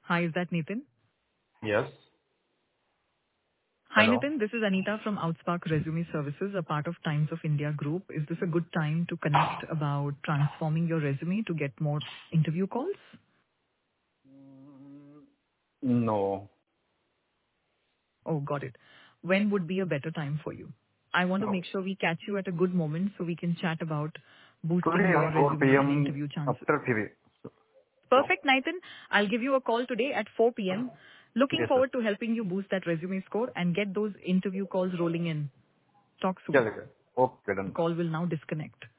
Hi, is that Nitin? Yes. Hi, Hello. Nitin. This is Anita from Outspark Resume Services, a part of Times of India Group. Is this a good time to connect about transforming your resume to get more interview calls? No. Oh, got it. When would be a better time for you? I want to No. make sure we catch you at a good moment so we can chat about boosting Today your on 4 resume and p.m. interview chances. after 3. Hello? Perfect, Nitin. I'll give you a call today at 4 p.m. Looking Yes, sir. forward to helping you boost that resume score and get those interview calls rolling in. Talk Yes, soon. sir. Okay, The done. call will now disconnect.